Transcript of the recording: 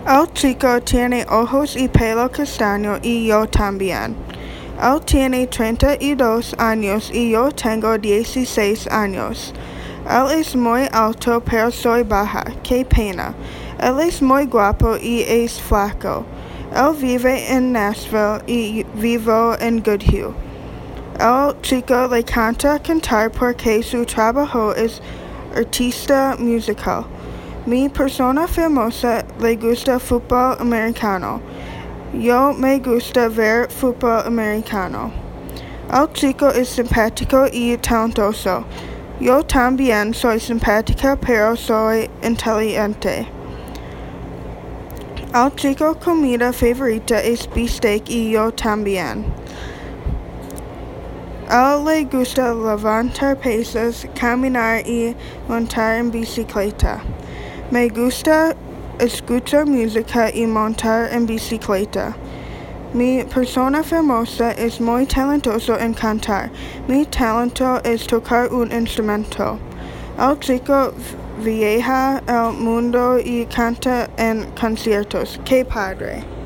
El chico tiene ojos y pelo castaño y yo también. Él tiene 32 años y yo tengo 16 años. Él es muy alto pero soy baja, qué pena. Él es muy guapo y es flaco. Él vive en Nashville y vivo en Goodhue. El chico le canta cantar porque su trabajo es artista musical. Mi persona famosa le gusta fútbol americano. Yo me gusta ver fútbol americano. El chico es simpático y talentoso. Yo también soy simpática pero soy inteligente. El chico comida favorita es bistec y yo también. Él le gusta levantar pesas, caminar y montar en bicicleta. Me gusta escuchar música y montar en bicicleta. Mi persona famosa es muy talentoso en cantar. Mi talento es tocar un instrumento. El chico viaja el mundo y canta en conciertos. ¡Qué padre!